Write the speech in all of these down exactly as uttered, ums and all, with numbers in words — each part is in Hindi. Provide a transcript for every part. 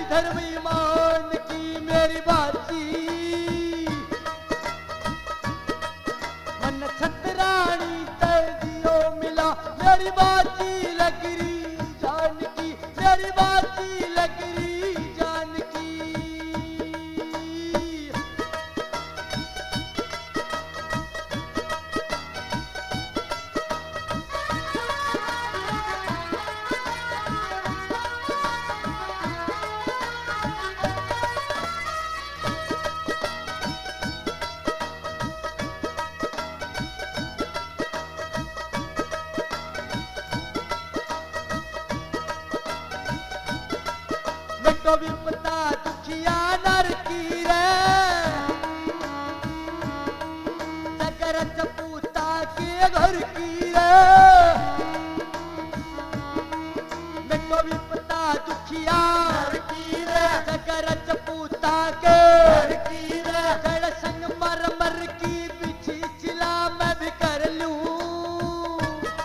धर्म ईमान की मेरी बाची, मन छतरानी तर दियो मिला मेरी बाची लकड़ी जान की, मेरी बाची लकड़ी जान की। तो विपता दुखिया नर की रे, नगर चपूता के घर की रे। मैं तो विपता दुखिया नर की रे, नगर चपूता के घर की रे। जड़ संग मर मर की बिछी सिला मैं भी कर लूं,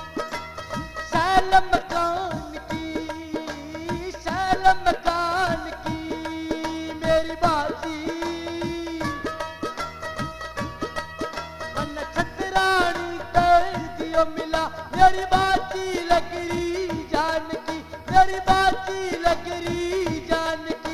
सैलम कान की सैलम कान की मेरी बाजी, मन छतरानी कर दियो मिला मेरी बाजी लकड़ी जान की, मेरी बाजी लकड़ी जान की।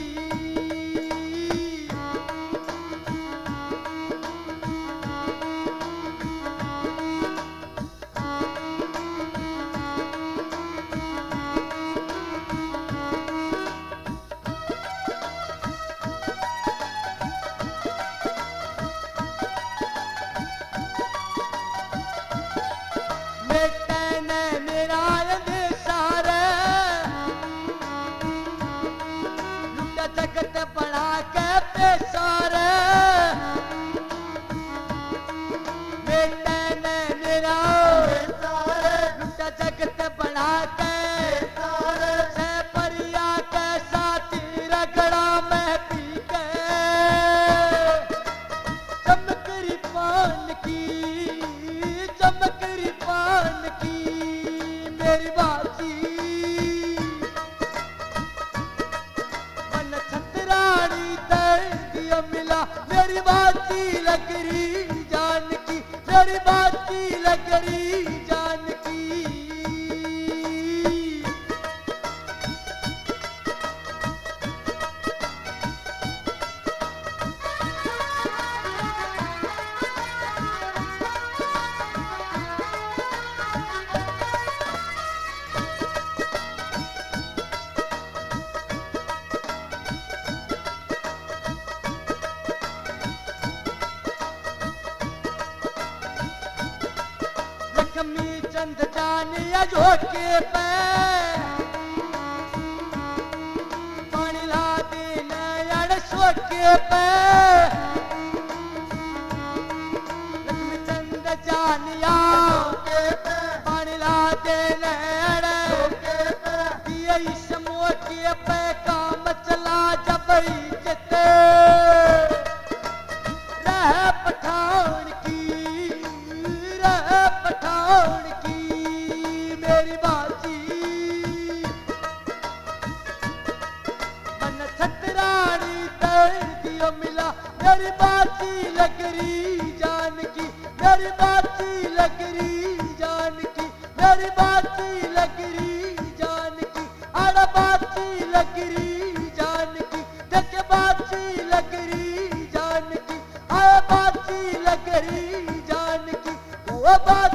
जगत बढ़ा के पेशारे, बेटे ने मेरा लुटा जगत बढ़ा के से परिया के साथी रगड़ा में पी के। चमकरी पान की चमकरी पान की मेरी बाजी, मिला मेरी बाती लकड़ी जान की, मेरी बाती लकड़ी जान की। लक्ष्मी चंद जानिया झोंके पे पानी ला देना यार सोके पे। लक्ष्मी चंद जानिया झोंके पे पानी ला देना यार सोके पे। ये इस मोके पे काम चला जब इज्जत रह पठान की रह पठान की मेरी बाजी, मन छतरानी तर दियो मिला मेरी बाजी लकड़ी जान की, मेरी बाजी लकड़ी जान की, मेरी बाजी लकड़ी जान की। आड़ा बाजी लकड़ी जान की, देख बाजी लकड़ी जान की, आया बाजी लकड़ी जान की। वो बात